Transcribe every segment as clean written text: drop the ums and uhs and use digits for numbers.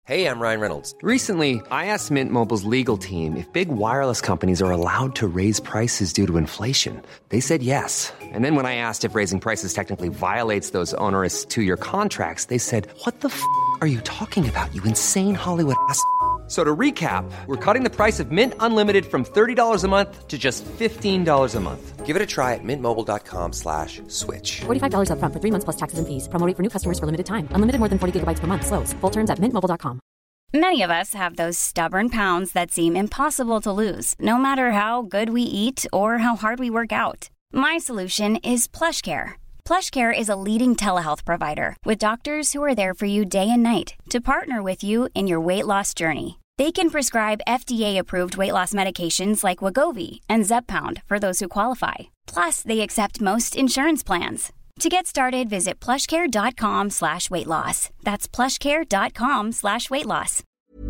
Hey, I'm Ryan Reynolds. Recently, I asked Mint Mobile's legal team if big wireless companies are allowed to raise prices due to inflation. They said yes. And then when I asked if raising prices technically violates those onerous two-year contracts, they said, "What the f*** are you talking about, you insane Hollywood ass?" So to recap, we're cutting the price of Mint Unlimited from $30 a month to just $15 a month. Give it a try at mintmobile.com/switch. $45 up front for 3 months plus taxes and fees. Promo rate for new customers for limited time. Unlimited more than 40 gigabytes per month. Slows full terms at mintmobile.com. Many of us have those stubborn pounds that seem impossible to lose, no matter how good we eat or how hard we work out. My solution is PlushCare. PlushCare is a leading telehealth provider with doctors who are there for you day and night to partner with you in your weight loss journey. They can prescribe FDA-approved weight loss medications like Wegovy and Zepbound for those who qualify. Plus, they accept most insurance plans. To get started, visit plushcare.com/weightloss. That's plushcare.com/weightloss.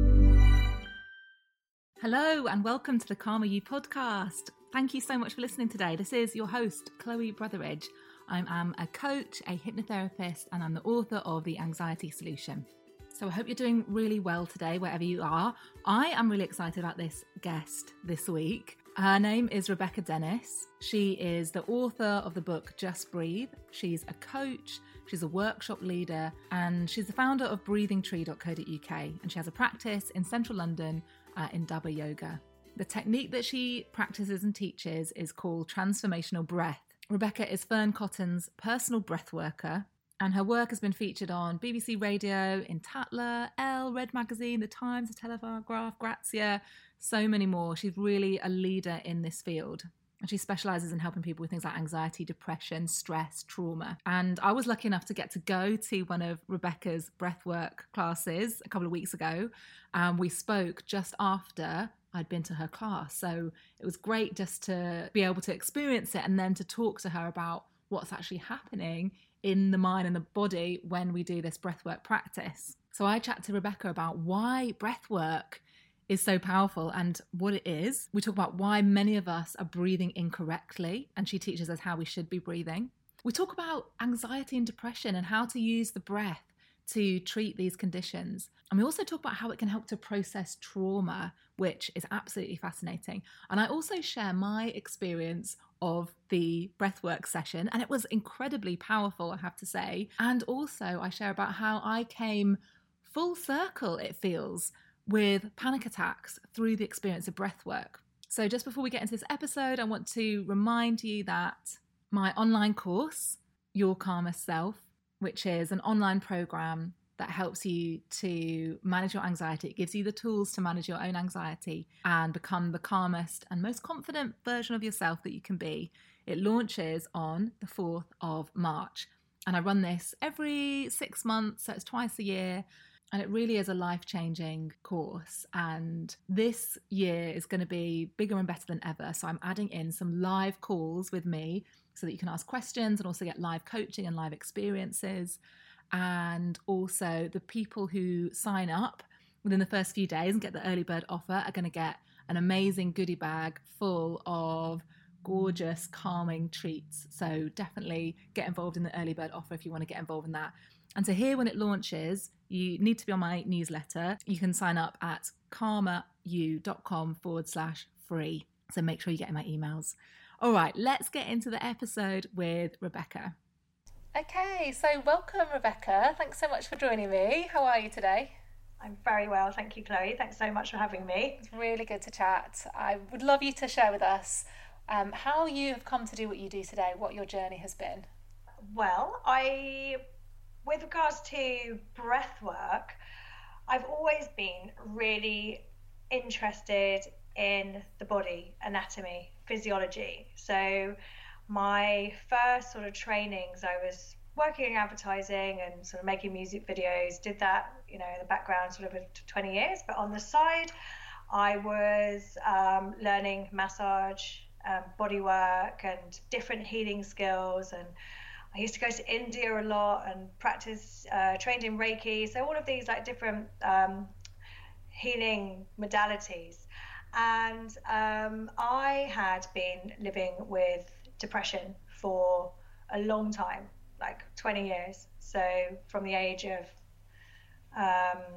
Hello and welcome to the Calmer You podcast. Thank you so much for listening today. This is your host, Chloe Brotheridge. I am a coach, a hypnotherapist, and I'm the author of The Anxiety Solution. So I hope you're doing really well today, wherever you are. I am really excited about this guest this week. Her name is Rebecca Dennis. She is the author of the book Just Breathe. She's a coach, she's a workshop leader, and she's the founder of breathingtree.co.uk. And she has a practice in central London in Dabba Yoga. The technique that she practices and teaches is called transformational breath. Rebecca is Fern Cotton's personal breath worker, and her work has been featured on BBC Radio, in Tatler, Elle, Red Magazine, The Times, The Telegraph, Grazia, so many more. She's really a leader in this field. And she specialises in helping people with things like anxiety, depression, stress, trauma. And I was lucky enough to get to go to one of Rebecca's breathwork classes a couple of weeks ago. We spoke just after I'd been to her class. So it was great just to be able to experience it and then to talk to her about what's actually happening in the mind and the body when we do this breathwork practice. So I chat to Rebecca about why breathwork is so powerful and what it is. We talk about why many of us are breathing incorrectly, and she teaches us how we should be breathing. We talk about anxiety and depression and how to use the breath to treat these conditions. And we also talk about how it can help to process trauma, which is absolutely fascinating. And I also share my experience of the breathwork session, and it was incredibly powerful, I have to say. And also I share about how I came full circle, it feels, with panic attacks through the experience of breathwork. So just before we get into this episode, I want to remind you that my online course, Your Calmer Self, which is an online program that helps you to manage your anxiety. It gives you the tools to manage your own anxiety and become the calmest and most confident version of yourself that you can be. It launches on the 4th of March. And I run this every 6 months, so it's twice a year. And it really is a life-changing course. And this year is going to be bigger and better than ever. So I'm adding in some live calls with me so that you can ask questions and also get live coaching and live experiences. And also the people who sign up within the first few days and get the early bird offer are going to get an amazing goodie bag full of gorgeous, calming treats. So definitely get involved in the early bird offer if you want to get involved in that. And to hear when it launches, you need to be on my newsletter. You can sign up at calmeryou.com/free. So make sure you get in my emails. All right, let's get into the episode with Rebecca. Okay, so welcome, Rebecca. Thanks so much for joining me. How are you today? I'm very well, thank you, Chloe. Thanks so much for having me. It's really good to chat. I would love you to share with us how you have come to do what you do today, what your journey has been. Well, with regards to breath work, I've always been really interested in the body, anatomy, physiology. So my first sort of trainings, I was working in advertising and sort of making music videos, did that, in the background sort of 20 years. But on the side, I was learning massage, body work and different healing skills. And I used to go to India a lot and practice, trained in Reiki. So all of these like different healing modalities. And I had been living with depression for a long time, like 20 years. So from the age of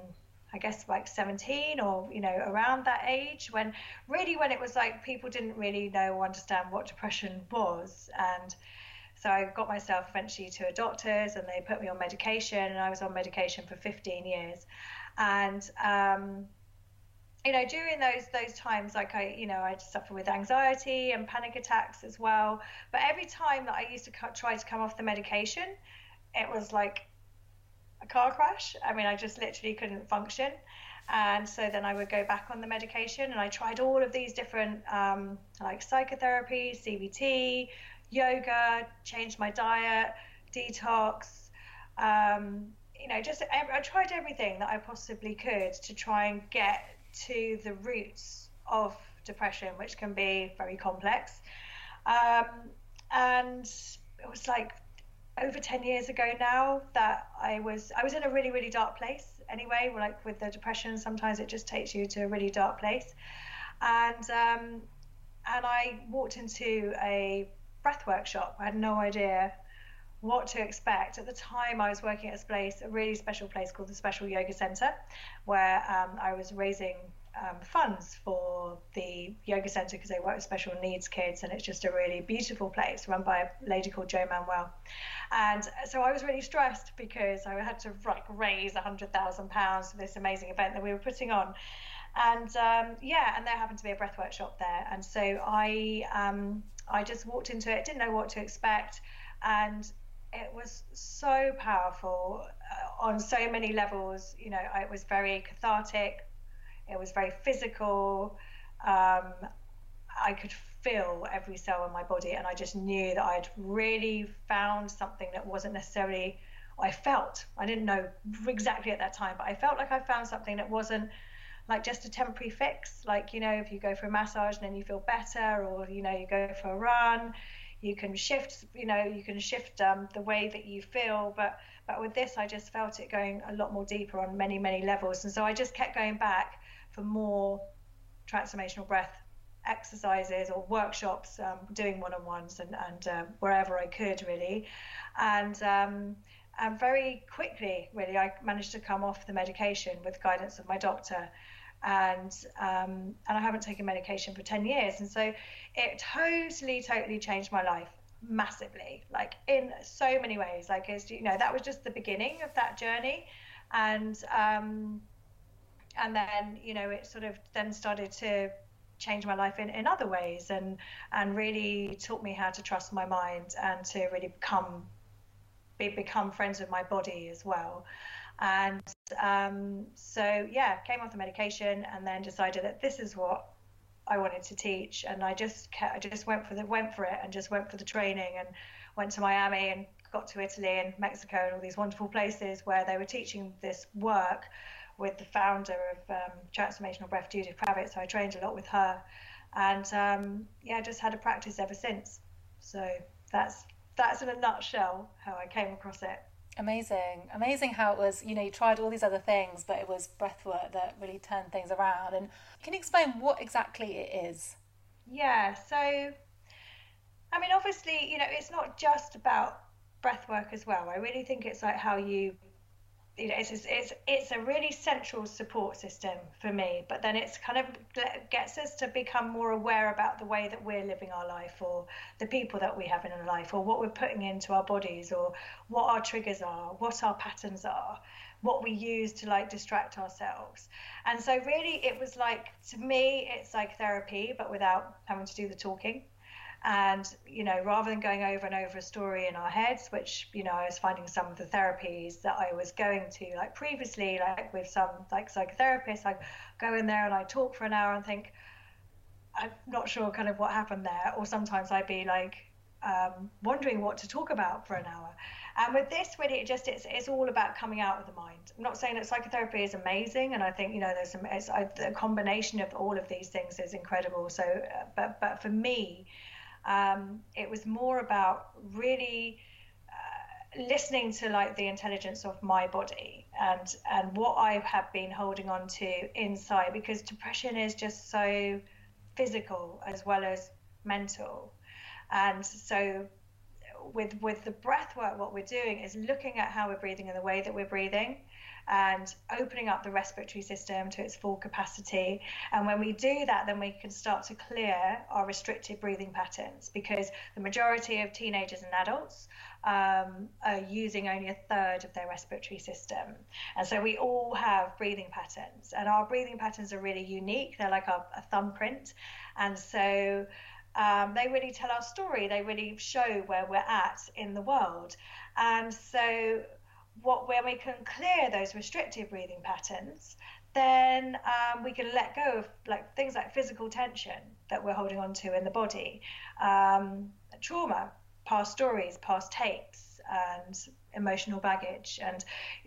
I guess like 17 or, you know, around that age, when it was like people didn't really know or understand what depression was. And so I got myself eventually to a doctor's, and they put me on medication, and I was on medication for 15 years. And you know, during those times, like I'd suffer with anxiety and panic attacks as well. But every time that I used to try to come off the medication, it was like a car crash. I mean, I just literally couldn't function. And so then I would go back on the medication, and I tried all of these different like psychotherapy, CBT, yoga, changed my diet, detox, you know, just I tried everything that I possibly could to try and get to the roots of depression, which can be very complex. And it was like over 10 years ago now that I was in a really, really dark place anyway. Like with the depression, sometimes it just takes you to a really dark place. And I walked into a breath workshop. I had no idea what to expect. At the time, I was working at a really special place called the Special Yoga Centre, where I was raising funds for the yoga centre because they work with special needs kids, and it's just a really beautiful place run by a lady called Jo Manuel. And so I was really stressed because I had to raise £100,000 for this amazing event that we were putting on. And and there happened to be a breath workshop there, and so I just walked into it, didn't know what to expect, and it was so powerful on so many levels. You know, it was very cathartic, it was very physical. I could feel every cell in my body, and I just knew that I'd really found something that wasn't necessarily, I didn't know exactly at that time, but I felt like I found something that wasn't like just a temporary fix. Like, you know, if you go for a massage and then you feel better, or, you know, you go for a run, you can shift the way that you feel. But with this, I just felt it going a lot more deeper on many, many levels. And so I just kept going back for more transformational breath exercises or workshops, doing one-on-ones and wherever I could really. And very quickly, really, I managed to come off the medication with guidance of my doctor. And I haven't taken medication for 10 years. And so it totally changed my life massively, like in so many ways. Like, as you know, that was just the beginning of that journey. And then, you know, it sort of then started to change my life in other ways, and really taught me how to trust my mind and to really become friends with my body as well. And so came off the medication, and then decided that this is what I wanted to teach. And I just went for it and just went for the training, and went to Miami and got to Italy and Mexico and all these wonderful places where they were teaching this work with the founder of Transformational Breath, Judith Kravitz. So I trained a lot with her, and just had a practice ever since. So that's in a nutshell how I came across it. Amazing how it was, you know, you tried all these other things, but it was breathwork that really turned things around. And can you explain what exactly it is? Yeah, so I mean, obviously, you know, it's not just about breathwork as well. I really think it's like how you know, it's a really central support system for me, but then it's kind of gets us to become more aware about the way that we're living our life, or the people that we have in our life, or what we're putting into our bodies, or what our triggers are, what our patterns are, what we use to like distract ourselves. And so really it was like, to me, it's like therapy, but without having to do the talking. And, you know, rather than going over and over a story in our heads, which, you know, I was finding some of the therapies that I was going to, like previously, like with some like psychotherapists, I go in there and I talk for an hour and think, I'm not sure kind of what happened there. Or sometimes I'd be like wondering what to talk about for an hour. And with this, really, it's all about coming out of the mind. I'm not saying that psychotherapy is amazing, and I think, you know, a combination of all of these things is incredible. So, but for me, it was more about really listening to like the intelligence of my body and what I have been holding on to inside, because depression is just so physical as well as mental. And so with the breath work, what we're doing is looking at how we're breathing and the way that we're breathing, and opening up the respiratory system to its full capacity. And when we do that, then we can start to clear our restricted breathing patterns, because the majority of teenagers and adults are using only a third of their respiratory system. And so we all have breathing patterns, and our breathing patterns are really unique. They're like a thumbprint. And so they really tell our story. They really show where we're at in the world. And so when we can clear those restrictive breathing patterns, then we can let go of like things like physical tension that we're holding on to in the body, trauma, past stories, past tapes, and emotional baggage. And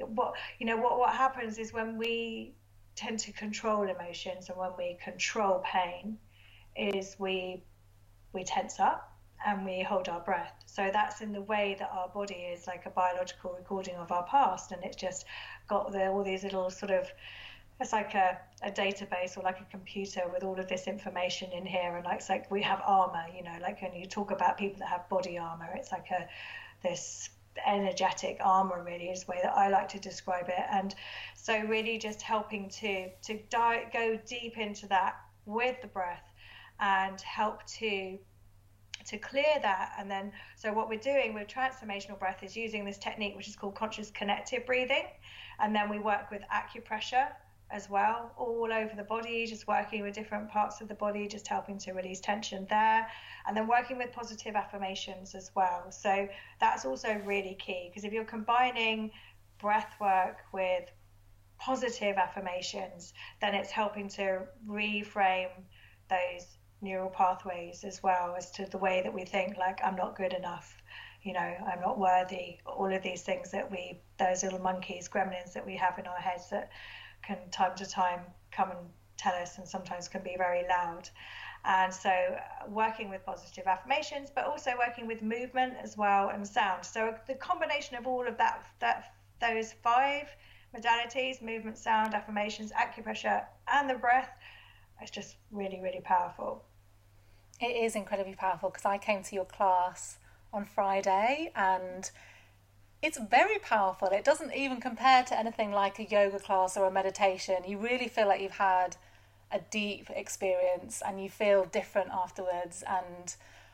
what happens is when we tend to control emotions and when we control pain, is we tense up and we hold our breath. So that's in the way that our body is like a biological recording of our past, and it's just got all these little sort of, it's like a database or like a computer with all of this information in here. And it's like we have armor, like when you talk about people that have body armor, it's like this energetic armor, really, is the way that I like to describe it. And so really just helping to go deep into that with the breath and help to clear that. And then, so what we're doing with transformational breath is using this technique, which is called conscious connective breathing. And then we work with acupressure as well, all over the body, just working with different parts of the body, just helping to release tension there. And then working with positive affirmations as well. So that's also really key, because if you're combining breath work with positive affirmations, then it's helping to reframe those neural pathways as well, as to the way that we think, like, I'm not good enough, I'm not worthy, all of these things that those little monkeys, gremlins that we have in our heads that can time to time come and tell us, and sometimes can be very loud. And so working with positive affirmations, but also working with movement as well, and sound. So the combination of all of those 5 modalities, movement, sound, affirmations, acupressure, and the breath, it's just really, really powerful. It is incredibly powerful, because I came to your class on Friday and it's very powerful. It doesn't even compare to anything like a yoga class or a meditation. You really feel like you've had a deep experience and you feel different afterwards. And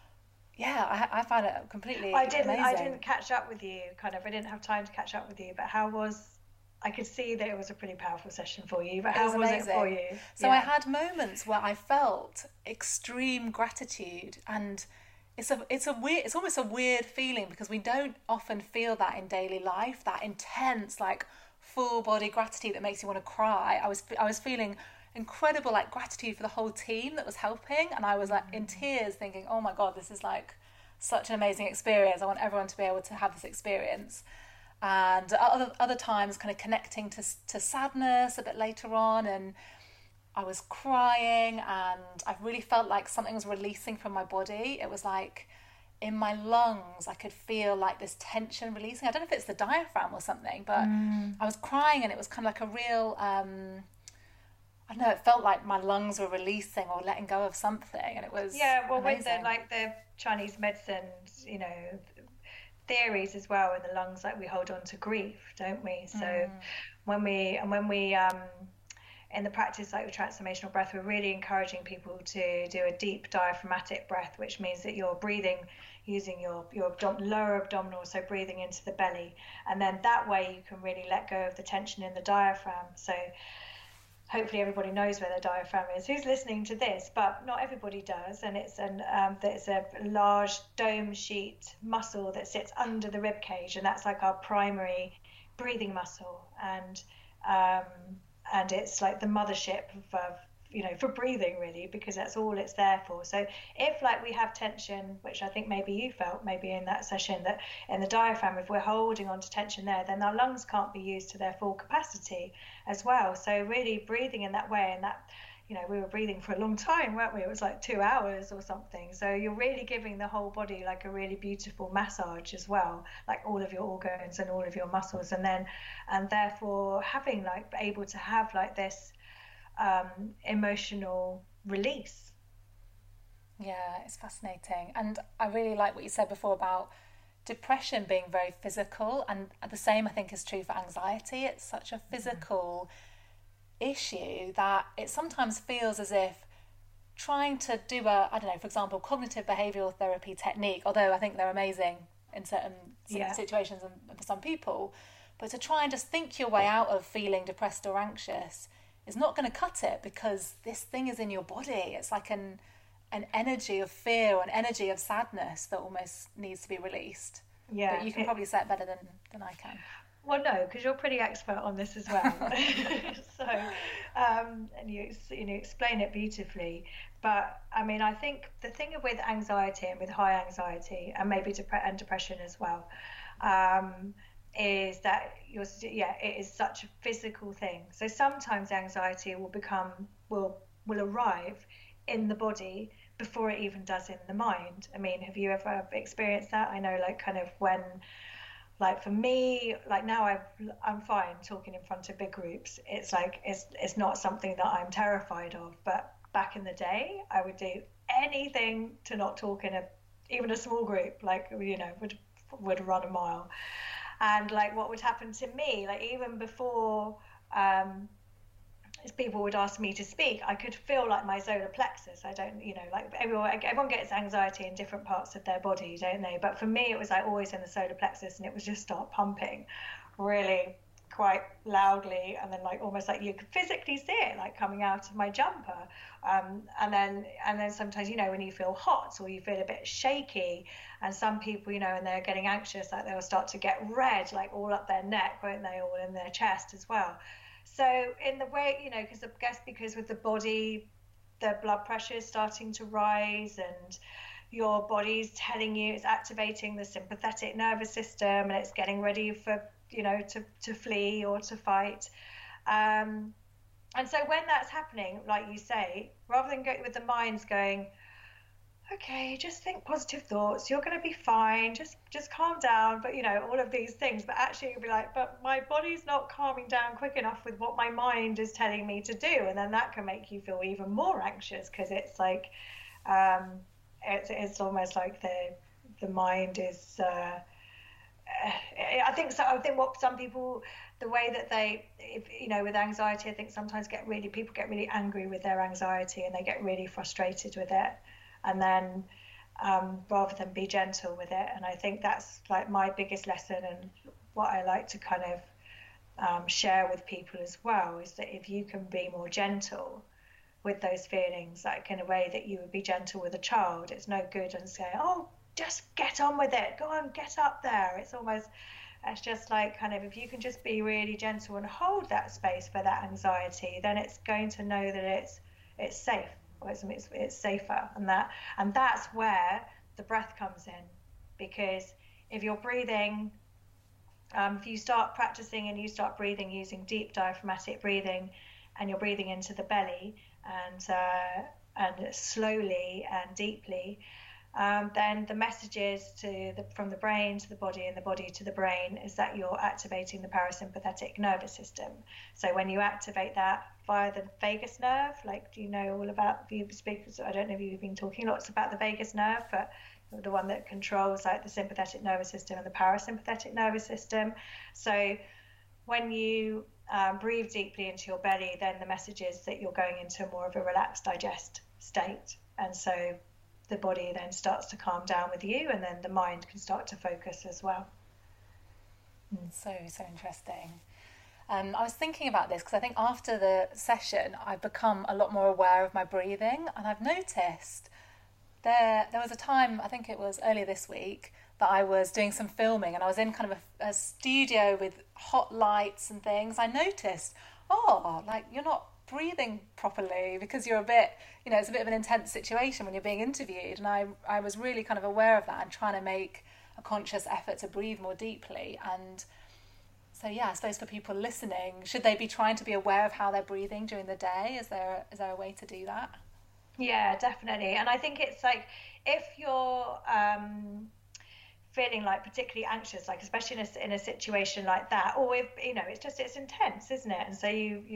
yeah, I found it completely amazing. I didn't catch up with you, I didn't have time to catch up with you, but I could see that it was a pretty powerful session for you, but how was it for you? So I had moments where I felt extreme gratitude, and it's almost a weird feeling, because we don't often feel that in daily life, that intense, like, full body gratitude that makes you want to cry. I was feeling incredible, like, gratitude for the whole team that was helping, and I was like in tears thinking, oh my God, this is like such an amazing experience. I want everyone to be able to have this experience. And other times kind of connecting to sadness a bit later on, and I was crying and I really felt like something was releasing from my body. It was like in my lungs I could feel like this tension releasing. I don't know if it's the diaphragm or something, but I was crying and it was kind of like a real I don't know, it felt like my lungs were releasing or letting go of something, and it was amazing. With the Chinese medicine, theories as well in the lungs, like we hold on to grief, don't we? So when we in the practice, like with transformational breath, we're really encouraging people to do a deep diaphragmatic breath, which means that you're breathing using your lower abdominal, so breathing into the belly, and then that way you can really let go of the tension in the diaphragm. So hopefully everybody knows where the diaphragm is who's listening to this, but not everybody does. And it's a large dome sheet muscle that sits under the rib cage, and that's like our primary breathing muscle, and it's like the mothership for breathing, really, because that's all it's there for. So if, like, we have tension, which I think maybe you felt maybe in that session, that in the diaphragm, if we're holding on to tension there, then our lungs can't be used to their full capacity as well. So really breathing in that way, and that, we were breathing for a long time, weren't we? It was like 2 hours or something. So you're really giving the whole body like a really beautiful massage as well, like all of your organs and all of your muscles, and therefore having able to have this emotional release. Yeah, it's fascinating. And I really like what you said before about depression being very physical, and the same I think is true for anxiety. It's such a physical issue that it sometimes feels as if trying to do a, I don't know, for example, cognitive behavioural therapy technique, although I think they're amazing in certain situations and for some people, but to try and just think your way out of feeling depressed or anxious is not going to cut it, because this thing is in your body. It's like an energy of fear or an energy of sadness that almost needs to be released. Yeah, but you can probably say it better than I can. Well, no, because you're pretty expert on this as well. So, and you explain it beautifully. But I mean, I think the thing with anxiety and with high anxiety, and maybe depression as well, is that it is such a physical thing. So sometimes anxiety will arrive in the body before it even does in the mind. I mean, have you ever experienced that? I know, like, kind of when, like, for me, like, now I'm fine talking in front of big groups. It's like it's not something that I'm terrified of. But back in the day, I would do anything to not talk in even a small group. Like, would run a mile. And like, what would happen to me, like, even before people would ask me to speak, I could feel like my solar plexus. I don't, like, everyone gets anxiety in different parts of their body, don't they? But for me, it was like always in the solar plexus, and it would just start pumping really quite loudly, and then like almost like you could physically see it like coming out of my jumper. And then sometimes, when you feel hot or you feel a bit shaky, and some people, and they're getting anxious, like they'll start to get red, like all up their neck, won't they, all in their chest as well. So in the way, because with the body, the blood pressure is starting to rise, and your body's telling you, it's activating the sympathetic nervous system, and it's getting ready for, to flee or to fight. And so when that's happening, like you say, rather than go with the mind's going, okay, just think positive thoughts, you're going to be fine, just calm down, but all of these things, but actually you'll be like, but my body's not calming down quick enough with what my mind is telling me to do. And then that can make you feel even more anxious, because it's like it's almost like the mind is I think what some people, the way that they, with anxiety, I think sometimes people get really angry with their anxiety, and they get really frustrated with it, and then rather than be gentle with it. And I think that's like my biggest lesson, and what I like to kind of share with people as well, is that if you can be more gentle with those feelings, like in a way that you would be gentle with a child, it's no good and say, oh, just get on with it, go on, get up there. It's just like, kind of, if you can just be really gentle and hold that space for that anxiety, then it's going to know that it's safe, or it's safer, and that's where the breath comes in. Because if you're breathing, if you start practicing and you start breathing using deep diaphragmatic breathing, and you're breathing into the belly and slowly and deeply, then the messages from the brain to the body and the body to the brain is that you're activating the parasympathetic nervous system. So when you activate that via the vagus nerve, like, do you know all about, I don't know if you've been talking lots about the vagus nerve, but the one that controls like the sympathetic nervous system and the parasympathetic nervous system. So when you breathe deeply into your belly, then the message is that you're going into more of a relaxed digest state. And so the body then starts to calm down with you, and then the mind can start to focus as well. So interesting. I was thinking about this because I think after the session I've become a lot more aware of my breathing, and I've noticed there was a time, I think it was earlier this week, that I was doing some filming, and I was in kind of a studio with hot lights and things. I noticed, like, you're not breathing properly because you're a bit, it's a bit of an intense situation when you're being interviewed. And I was really kind of aware of that and trying to make a conscious effort to breathe more deeply. And so, I suppose for people listening, should they be trying to be aware of how they're breathing during the day? Is there a way to do that? Yeah, definitely. And I think it's like, if you're feeling like particularly anxious, like especially in a situation like that, or if it's intense, isn't it? And so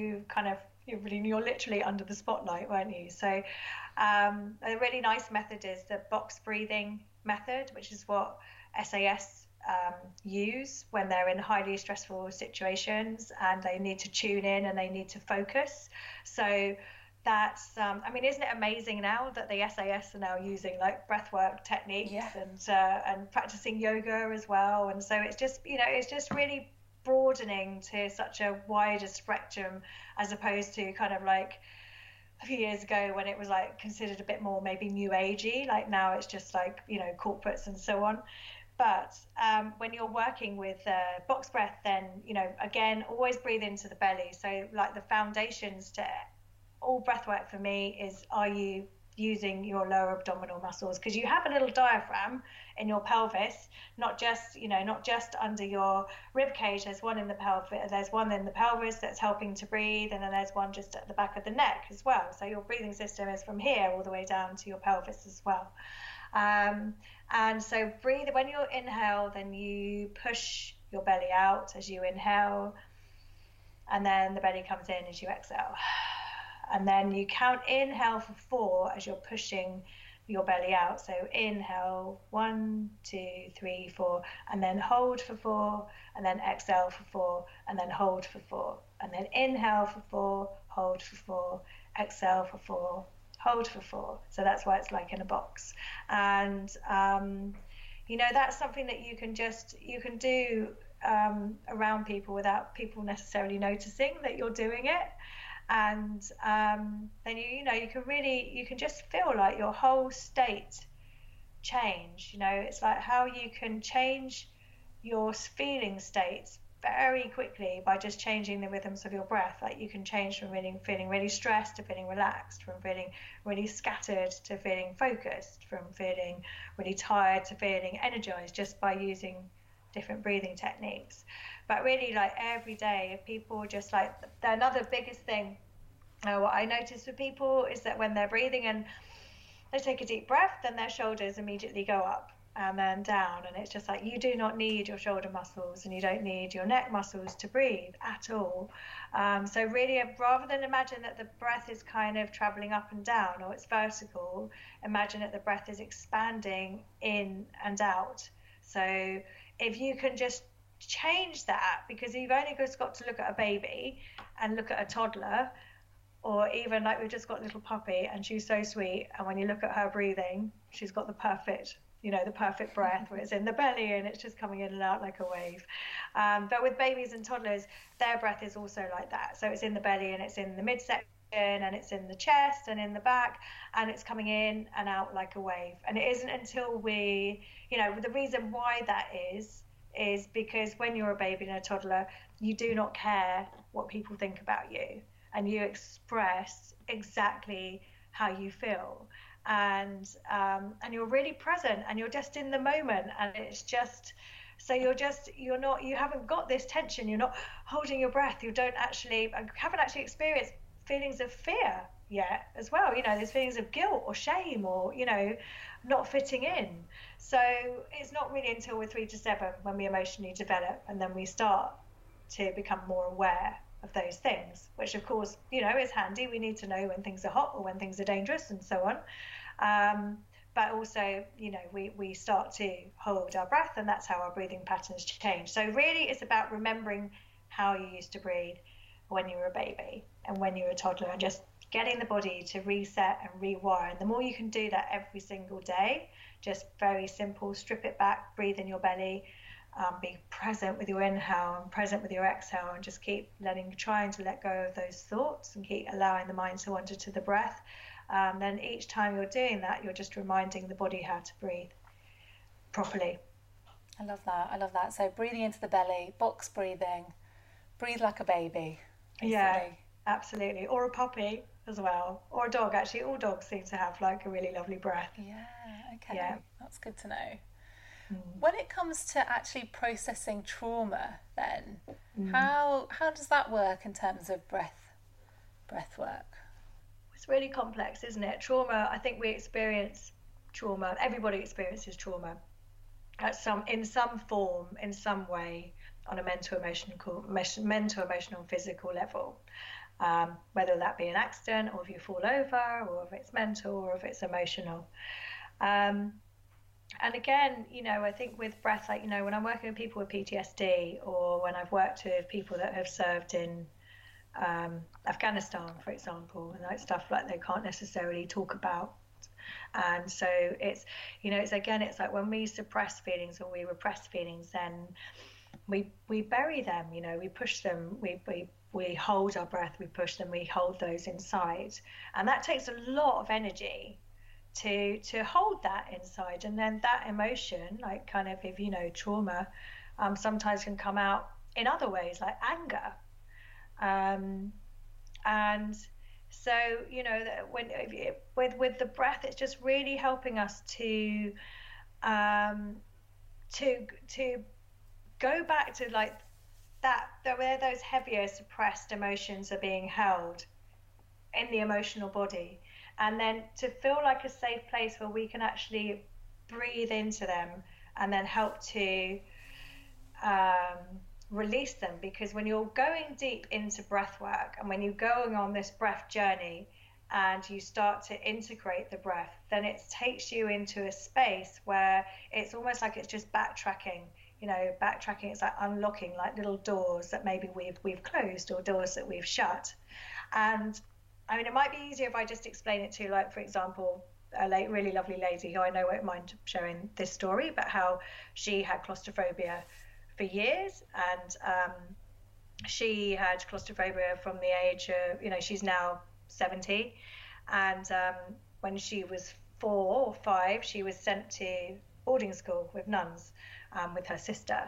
you're literally under the spotlight, weren't you? So a really nice method is the box breathing method, which is what SAS use when they're in highly stressful situations and they need to tune in and they need to focus. So that's I mean, isn't it amazing now that the SAS are now using like breathwork techniques and practicing yoga as well? And so it's just, you know, it's just really broadening to such a wider spectrum, as opposed to kind of like a few years ago when it was like considered a bit more maybe new agey. Like now it's just like, you know, corporates and so on. But when you're working with box breath, then, you know, again, always breathe into the belly. So like the foundations to all breath work for me is, are you using your lower abdominal muscles? Because you have a little diaphragm in your pelvis, not just, you know, not just under your rib cage. There's one in the pelvis, there's one in the pelvis that's helping to breathe, and then there's one just at the back of the neck as well. So your breathing system is from here all the way down to your pelvis as well. And so breathe. When you inhale, then you push your belly out as you inhale, and then the belly comes in as you exhale. And then you count inhale for 4 as you're pushing your belly out. So inhale, 1, 2, 3, 4, and then hold for 4, and then exhale for 4, and then hold for 4, and then inhale for 4, hold for 4, exhale for 4, hold for 4. So that's why it's like in a box. And you know, that's something that you can do around people without people necessarily noticing that you're doing it. And then you can just feel like your whole state change. You know, it's like how you can change your feeling states very quickly by just changing the rhythms of your breath. Like you can change from feeling really stressed to feeling relaxed, from feeling really scattered to feeling focused, from feeling really tired to feeling energized, just by using different breathing techniques. But really, like every day, if people just like, another biggest thing, what I notice with people is that when they're breathing and they take a deep breath, then their shoulders immediately go up and then down. And it's just like, you do not need your shoulder muscles and you don't need your neck muscles to breathe at all. So really, rather than imagine that the breath is kind of traveling up and down or it's vertical, imagine that the breath is expanding in and out. So if you can just change that, because you've only just got to look at a baby and look at a toddler, or even like we've just got a little puppy and she's so sweet, and when you look at her breathing, she's got the perfect breath where it's in the belly and it's just coming in and out like a wave. But with babies and toddlers, their breath is also like that. So it's in the belly and it's in the midsection and it's in the chest and in the back, and it's coming in and out like a wave. And it isn't until we, you know, the reason why that is because when you're a baby and a toddler, you do not care what people think about you, and you express exactly how you feel, and you're really present and you're just in the moment, and it's just, so you haven't got this tension, you're not holding your breath, you haven't actually experienced feelings of fear yet as well. You know, there's feelings of guilt or shame or, you know, not fitting in. So it's not really until we're 3 to 7 when we emotionally develop, and then we start to become more aware of those things, which of course, you know, is handy. We need to know when things are hot or when things are dangerous and so on. But also, you know, we start to hold our breath, and that's how our breathing patterns change. So really it's about remembering how you used to breathe when you were a baby and when you were a toddler, and just getting the body to reset and rewire. And the more you can do that every single day, just very simple, strip it back, breathe in your belly, be present with your inhale and present with your exhale, and just keep trying to let go of those thoughts and keep allowing the mind to wander to the breath. Then each time you're doing that, you're just reminding the body how to breathe properly. I love that. So breathing into the belly, box breathing, breathe like a baby, basically. Yeah, absolutely. Or a puppy as well, or a dog. Actually, all dogs seem to have like a really lovely breath. Yeah, okay. Yeah. That's good to know. When it comes to actually processing trauma, then how does that work in terms of breath work? It's really complex, isn't it? Trauma, I think we experience trauma. Everybody experiences trauma in some form, in some way, on a mental, emotional, physical level. Whether that be an accident, or if you fall over, or if it's mental, or if it's emotional. And again, I think with breath, like, when I'm working with people with PTSD, or when I've worked with people that have served in Afghanistan, for example, and like stuff like they can't necessarily talk about. And so it's, it's like when we suppress feelings or we repress feelings, then we bury them, we push them, we hold our breath, we push them, we hold those inside. And that takes a lot of energy to hold that inside. And then that emotion, like kind of, if trauma, sometimes can come out in other ways, like anger. And so, when with the breath, it's just really helping us to go back to like that where those heavier suppressed emotions are being held in the emotional body, and then to feel like a safe place where we can actually breathe into them and then help to release them. Because when you're going deep into breath work, and when you're going on this breath journey and you start to integrate the breath, then it takes you into a space where it's almost like it's just backtracking. It's like unlocking like little doors that maybe we've closed, or doors that we've shut. And I mean, it might be easier if I just explain it to, like, for example, a really lovely lady who I know won't mind sharing this story, but how she had claustrophobia for years, and she had claustrophobia from the age of, she's now 70, and when she was 4 or 5, she was sent to boarding school with nuns, with her sister,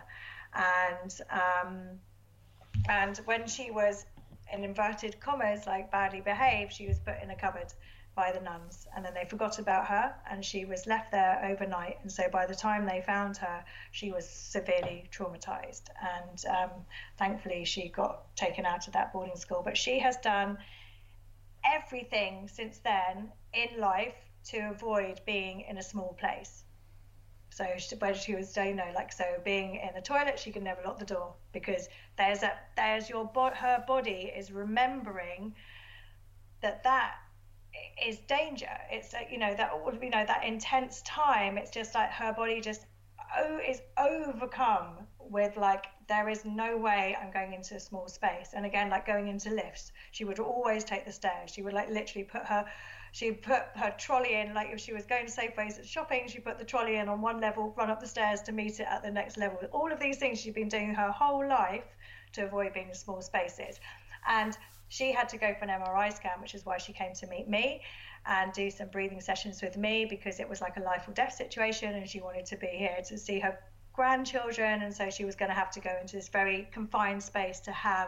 and when she was, in inverted commas, like badly behaved, she was put in a cupboard by the nuns, and then they forgot about her, and she was left there overnight. And so by the time they found her, she was severely traumatized, and thankfully she got taken out of that boarding school. But she has done everything since then in life to avoid being in a small place. So where she was, so being in the toilet, she could never lock the door, because her body is remembering that is danger. It's that intense time. It's just like her body just is overcome with like, there is no way I'm going into a small space. And again, like going into lifts, she would always take the stairs. She would like literally put her trolley in, like if she was going to Safeways at shopping, she put the trolley in on one level, run up the stairs to meet it at the next level. All of these things she's been doing her whole life to avoid being in small spaces. And she had to go for an MRI scan, which is why she came to meet me and do some breathing sessions with me, because it was like a life or death situation, and she wanted to be here to see her grandchildren. And so she was going to have to go into this very confined space to have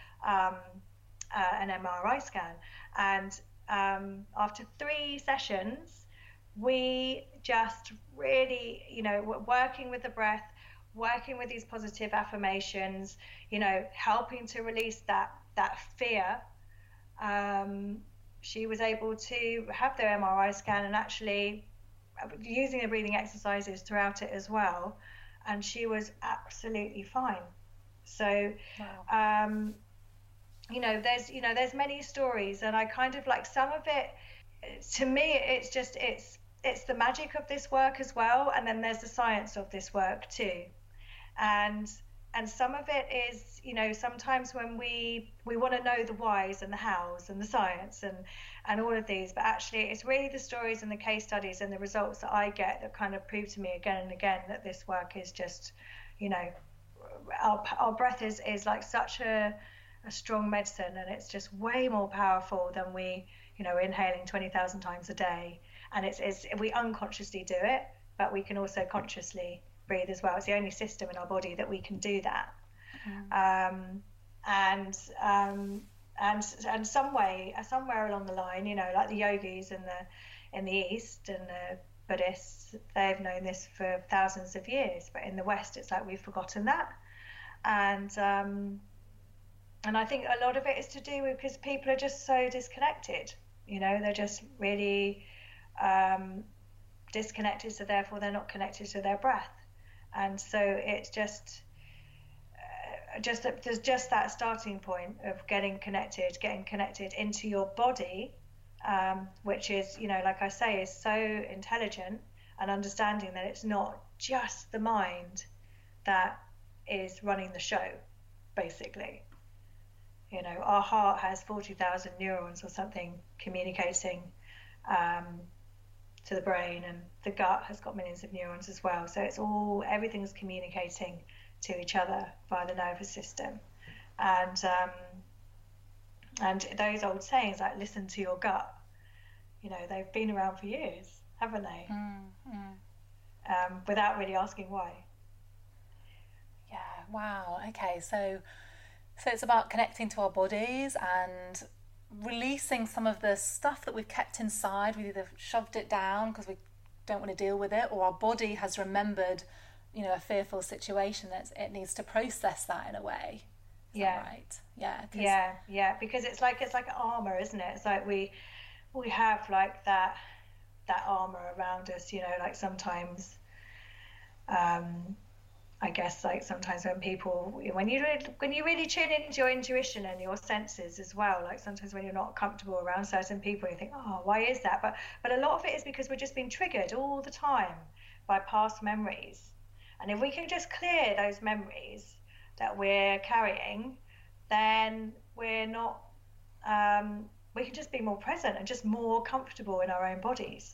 an MRI scan. And after 3 sessions, we just really, working with the breath, working with these positive affirmations, helping to release that fear, she was able to have their MRI scan, and actually using the breathing exercises throughout it as well, and she was absolutely fine. So wow. There's many stories, and I kind of like some of it. To me, it's the magic of this work as well, and then there's the science of this work too. And some of it is, sometimes when we want to know the whys and the hows and the science and all of these, but actually it's really the stories and the case studies and the results that I get that kind of prove to me again and again that this work is just, our breath is like such a strong medicine, and it's just way more powerful than we, inhaling 20,000 times a day. And it's we unconsciously do it, but we can also consciously breathe as well. It's the only system in our body that we can do that. And somewhere along the line, like the yogis in the East and the Buddhists, they've known this for thousands of years, but in the West, it's like we've forgotten that. And I think a lot of it is to do with because people are just so disconnected. They're just really disconnected, so therefore they're not connected to their breath. And so it's just there's just that starting point of getting connected into your body, which is, like I say, is so intelligent and understanding that it's not just the mind that is running the show, basically. You know, our heart has 40,000 neurons or something communicating to the brain, and the gut has got millions of neurons as well. So it's all, everything's communicating to each other via the nervous system. And those old sayings like listen to your gut, you know, they've been around for years, haven't they? Without really asking why. Yeah, wow. Okay, so it's about connecting to our bodies and releasing some of the stuff that we've kept inside. We either shoved it down because we don't want to deal with it, or our body has remembered, you know, a fearful situation that it needs to process that in a way. Is that right? Yeah, because it's like armor, isn't it? It's like we have like that armor around us, you know, like sometimes I guess like sometimes when you really tune into your intuition and your senses as well, like sometimes when you're not comfortable around certain people, you think, oh, why is that? But a lot of it is because we're just being triggered all the time by past memories. And if we can just clear those memories that we're carrying, then we're not, we can just be more present and just more comfortable in our own bodies.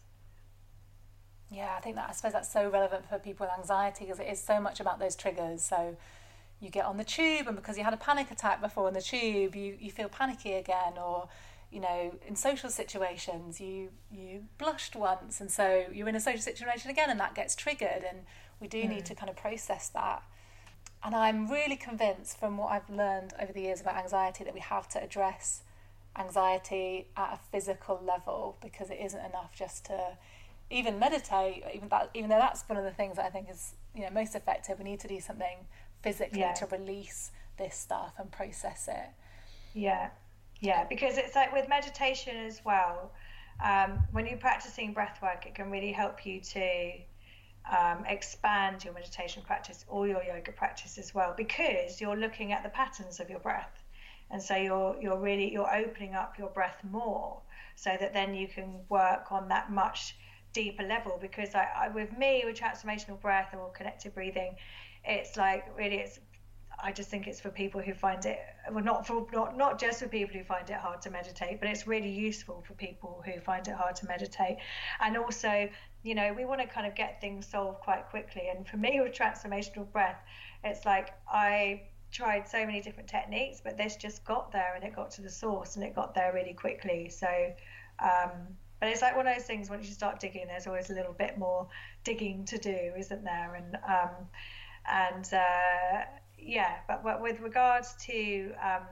Yeah, I suppose that's so relevant for people with anxiety, because it is so much about those triggers. So you get on the tube, and because you had a panic attack before in the tube, you feel panicky again, or, you know, in social situations, you blushed once, and so you're in a social situation again, and that gets triggered, and we do need to kind of process that. And I'm really convinced from what I've learned over the years about anxiety that we have to address anxiety at a physical level, because it isn't enough just to even meditate, even though that's one of the things that I think is, you know, most effective. We need to do something physically to release this stuff and process it. Yeah, because it's like with meditation as well, when you're practicing breath work, it can really help you to expand your meditation practice or your yoga practice as well, because you're looking at the patterns of your breath, and so you're opening up your breath more, so that then you can work on that much deeper level. Because with transformational breath or connected breathing, it's like really, I just think it's for people who find it, well, not just for people who find it hard to meditate, but it's really useful for people who find it hard to meditate. And also, you know, we want to kind of get things solved quite quickly. And for me with transformational breath, it's like I tried so many different techniques, but this just got there, and it got to the source, and it got there really quickly. So but it's like one of those things, once you start digging, there's always a little bit more digging to do, isn't there? But with regards to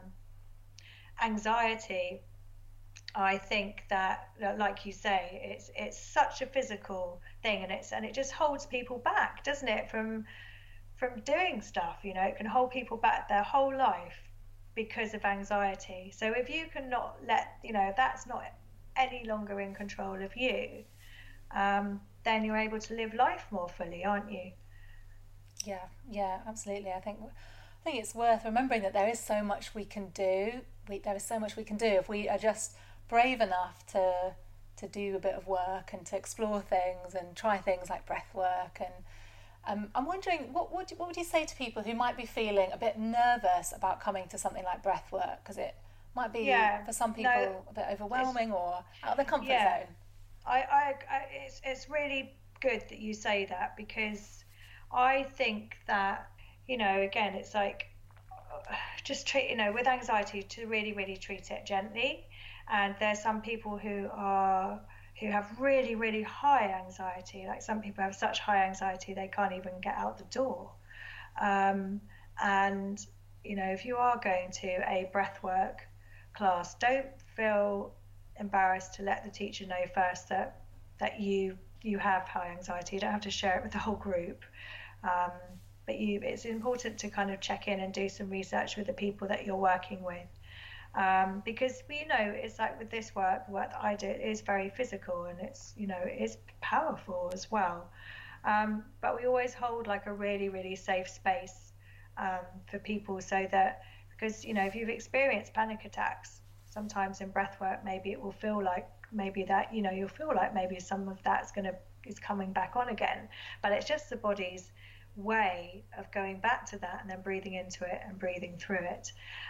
anxiety, I think that, like you say, it's such a physical thing, and it just holds people back, doesn't it, from doing stuff. You know, it can hold people back their whole life because of anxiety. So if you can not let, you know, that's not any longer in control of you, then you're able to live life more fully, aren't you? Yeah, absolutely. I think it's worth remembering that there is so much we can do. There is so much we can do if we are just brave enough to do a bit of work and to explore things and try things like breath work. And I'm wondering, what would you say to people who might be feeling a bit nervous about coming to something like breath work? Because it might be for some people a bit overwhelming or out of their comfort zone. It's really good that you say that, because I think that, you know, again, it's like just treat, you know, with anxiety, to really, really treat it gently. And there's some people who have really, really high anxiety. Like some people have such high anxiety they can't even get out the door. And, you know, if you are going to a breathwork class, don't feel embarrassed to let the teacher know first that you have high anxiety. You don't have to share it with the whole group. But it's important to kind of check in and do some research with the people that you're working with. Because you know, it's like with this work that I do, it is very physical, and it's, you know, it's powerful as well. But we always hold like a really, really safe space for people, so that, because, you know, if you've experienced panic attacks, sometimes in breath work, maybe it will feel like maybe that, you'll feel like maybe some of that's is coming back on again, but it's just the body's way of going back to that and then breathing into it and breathing through it.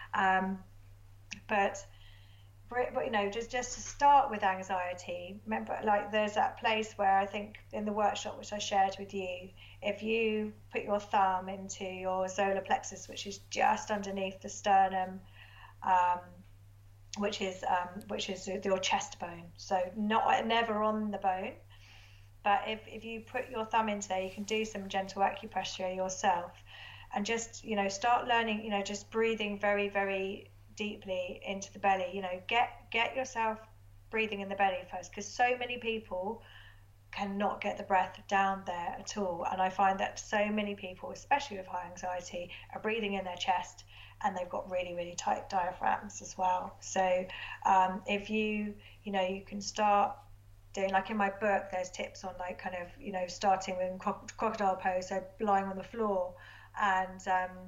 But just to start with anxiety, remember, like, there's that place where I think in the workshop which I shared with you, if you put your thumb into your solar plexus, which is just underneath the sternum, which is your chest bone, so never on the bone, but if you put your thumb into there, you can do some gentle acupressure yourself, and just start learning, just breathing very, very deeply into the belly. Get yourself breathing in the belly first, because so many people cannot get the breath down there at all, and I find that so many people, especially with high anxiety, are breathing in their chest, and they've got really, really tight diaphragms as well. So if you can start doing, like in my book, there's tips on, like, kind of starting with crocodile pose, so lying on the floor, and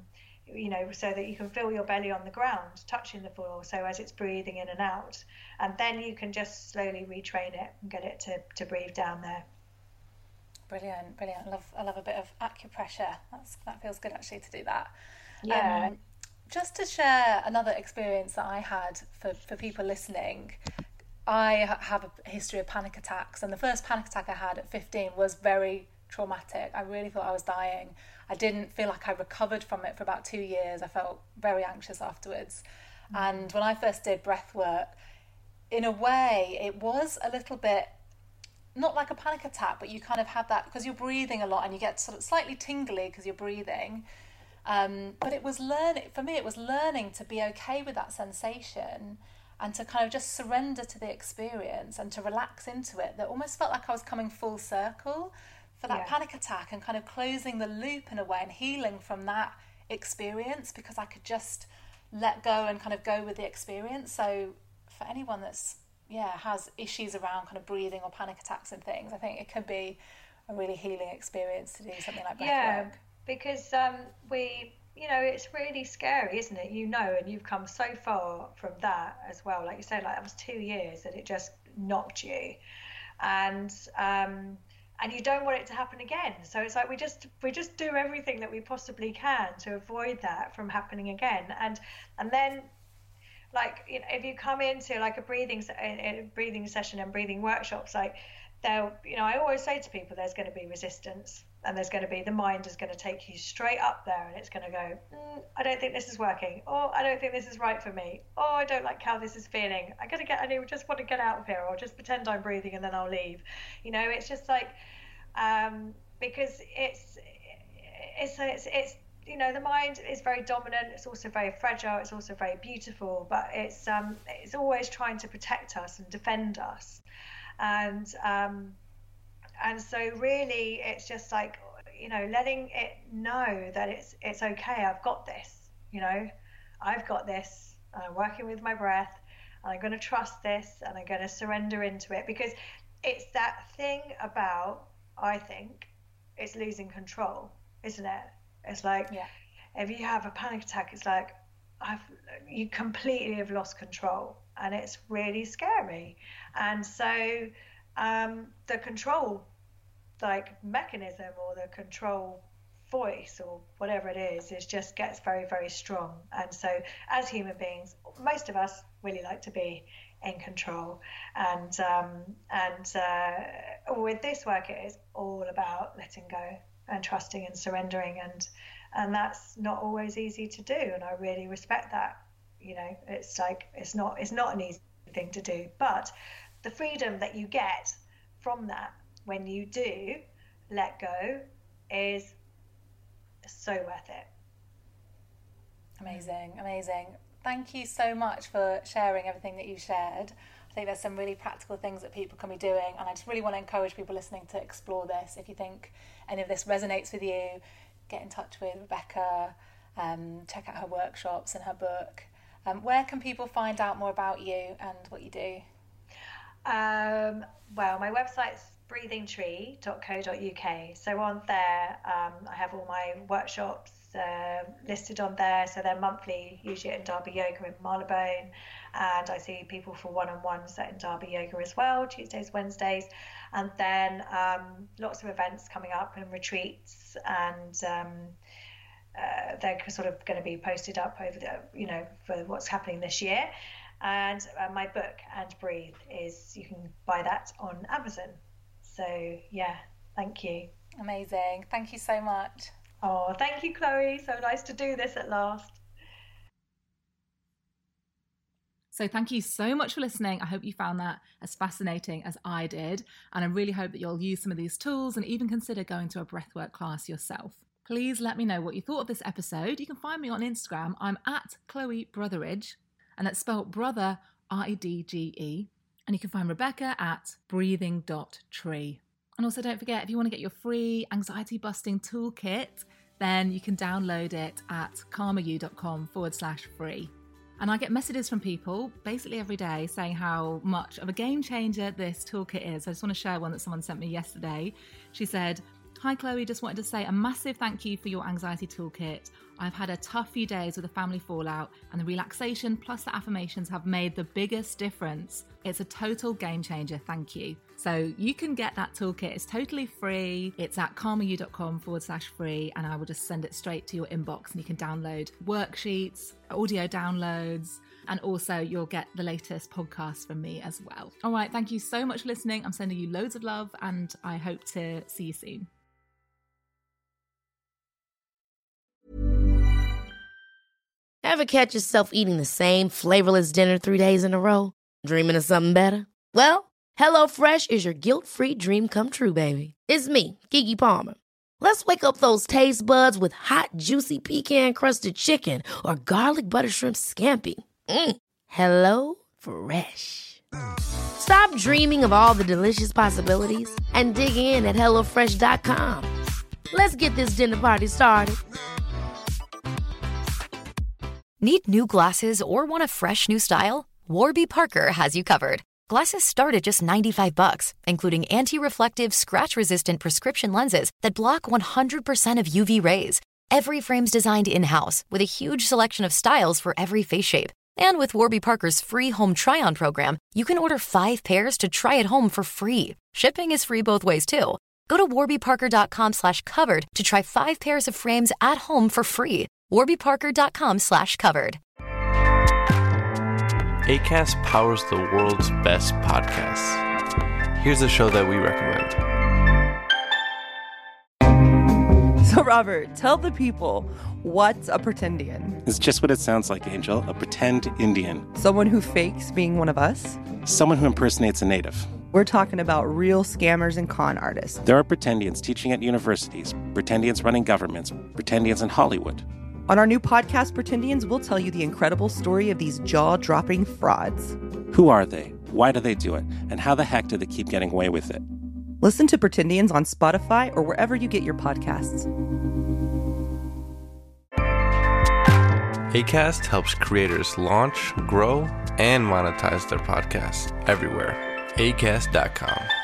so that you can feel your belly on the ground touching the floor, so as it's breathing in and out, and then you can just slowly retrain it and get it to breathe down there. Brilliant. I love a bit of acupressure. That feels good, actually, to do that. Yeah. Just to share another experience that I had for people listening, I have a history of panic attacks, and the first panic attack I had at 15 was very traumatic. I really thought I was dying. I didn't feel like I recovered from it for about 2 years. I felt very anxious afterwards. And when I first did breath work, in a way, it was a little bit, not like a panic attack, but you kind of have that, because you're breathing a lot and you get sort of slightly tingly because you're breathing. But it was learning to be okay with that sensation and to kind of just surrender to the experience and to relax into it. That almost felt like I was coming full circle for that panic attack, and kind of closing the loop in a way and healing from that experience, because I could just let go and kind of go with the experience. So for anyone that's has issues around kind of breathing or panic attacks and things, I think it could be a really healing experience to do something like breath work. Because it's really scary, isn't it? And you've come so far from that as well. Like you said, like that was 2 years that it just knocked you, and you don't want it to happen again. So it's like we just do everything that we possibly can to avoid that from happening again. And then, like, if you come into like a breathing session and breathing workshops, like I always say to people, there's going to be resistance, and there's going to be, the mind is going to take you straight up there, and it's going to go, I don't think this is working, or I don't think this is right for me, or I don't like how this is feeling. I just want to get out of here, or just pretend I'm breathing and then I'll leave. It's just like, because it's the mind is very dominant. It's also very fragile. It's also very beautiful, but it's always trying to protect us and defend us. And so really it's just like, letting it know that it's okay. I've got this, I've got this. I'm working with my breath, and I'm going to trust this, and I'm going to surrender into it, because it's that thing about, I think, it's losing control, isn't it? It's like, if you have a panic attack, it's like you completely have lost control, and it's really scary. And so the control, like, mechanism, or the control voice, or whatever it is just gets very, very strong. And so as human beings, most of us really like to be in control, and with this work, it is all about letting go and trusting and surrendering, and that's not always easy to do, and I really respect that. It's like it's not an easy thing to do, but the freedom that you get from that when you do let go is so worth it. Amazing. Thank you so much for sharing everything that you shared. I think there's some really practical things that people can be doing, and I just really want to encourage people listening to explore this. If you think any of this resonates with you, get in touch with Rebecca, check out her workshops and her book. Where can people find out more about you and what you do? Well, my website's breathingtree.co.uk. So on there, I have all my workshops listed on there. So they're monthly, usually at Derby Yoga in Marylebone. and I see people for one-on-ones in Derby Yoga as well, Tuesdays, Wednesdays, and then lots of events coming up and retreats, and they're sort of going to be posted up over for what's happening this year. And my book, And Breathe, you can buy that on Amazon. So yeah, thank you. Amazing. Thank you so much. Oh, thank you, Chloe. So nice to do this at last. So thank you so much for listening. I hope you found that as fascinating as I did. And I really hope that you'll use some of these tools and even consider going to a breathwork class yourself. Please let me know what you thought of this episode. You can find me on Instagram. I'm at Chloe Brotheridge, and that's spelled brother, R-E-D-G-E. And you can find Rebecca at breathing.tree. And also don't forget, if you want to get your free anxiety busting toolkit, then you can download it at calmeryou.com/free. And I get messages from people basically every day saying how much of a game changer this toolkit is. I just want to share one that someone sent me yesterday. She said, "Hi Chloe, just wanted to say a massive thank you for your anxiety toolkit. I've had a tough few days with the family fallout, and the relaxation plus the affirmations have made the biggest difference. It's a total game changer, thank you." So you can get that toolkit. It's totally free. It's at calmeryou.com/free, and I will just send it straight to your inbox, and you can download worksheets, audio downloads, and also you'll get the latest podcast from me as well. All right, thank you so much for listening. I'm sending you loads of love, and I hope to see you soon. Ever catch yourself eating the same flavorless dinner 3 days in a row? Dreaming of something better? Well, HelloFresh is your guilt-free dream come true, baby. It's me, Keke Palmer. Let's wake up those taste buds with hot, juicy pecan-crusted chicken or garlic butter shrimp scampi. Hello Fresh. Stop dreaming of all the delicious possibilities and dig in at HelloFresh.com. Let's get this dinner party started. Need new glasses or want a fresh new style? Warby Parker has you covered. Glasses start at just $95, including anti-reflective, scratch-resistant prescription lenses that block 100% of UV rays. Every frame's designed in-house with a huge selection of styles for every face shape. And with Warby Parker's free home try-on program, you can order 5 pairs to try at home for free. Shipping is free both ways, too. Go to warbyparker.com/covered to try 5 pairs of frames at home for free. warbyparker.com/covered. Acast powers the world's best podcasts. Here's a show that we recommend. So, Robert, tell the people, what's a pretendian? It's just what it sounds like, Angel. A pretend Indian. Someone who fakes being one of us? Someone who impersonates a native. We're talking about real scammers and con artists. There are pretendians teaching at universities, pretendians running governments, pretendians in Hollywood. On our new podcast, Pretendians, we'll tell you the incredible story of these jaw-dropping frauds. Who are they? Why do they do it? And how the heck do they keep getting away with it? Listen to Pretendians on Spotify or wherever you get your podcasts. Acast helps creators launch, grow, and monetize their podcasts everywhere. Acast.com.